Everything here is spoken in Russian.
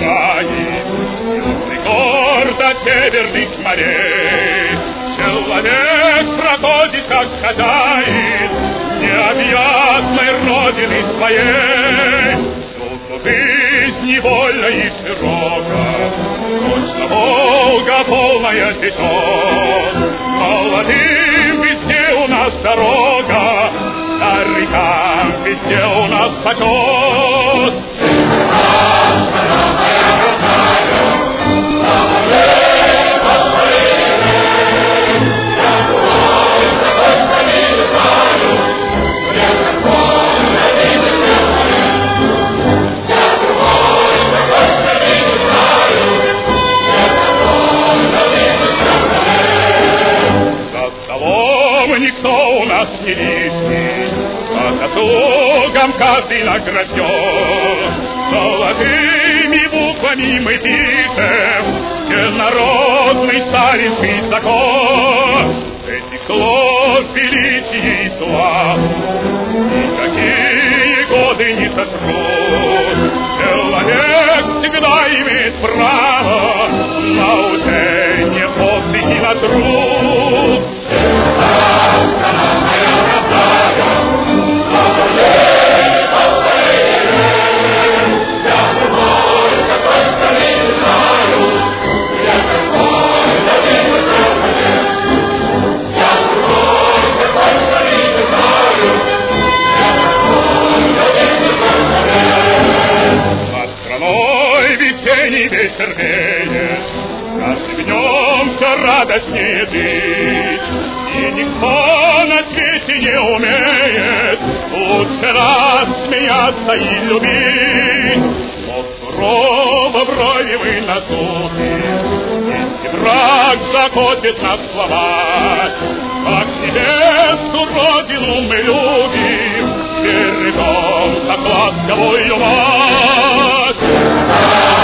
играет, южный город северных морей. Человек проходит как хозяин необъятной родины своей. Тут жизнь невольна и широка, точно Волга полная течет. Молодым везде у нас дорога, старикам везде у нас почет. Никто у нас не лишний, а заслугам каждый награжден. Золотыми буквами мы пишем всенародный сталинский закон. Этих слов величия и слав никакие годы не сотрут. Человек всегда имеет право на учение, подвиг и на труд. Весенний вечер веет, каждым днем все радостнее жить, и никто на свете не умеет лучше нас смеяться и любить. Но сурово брови вы надуты, если враг захочет нас сломать, как небесную родину мы любим, верный дом, как ласковую мать.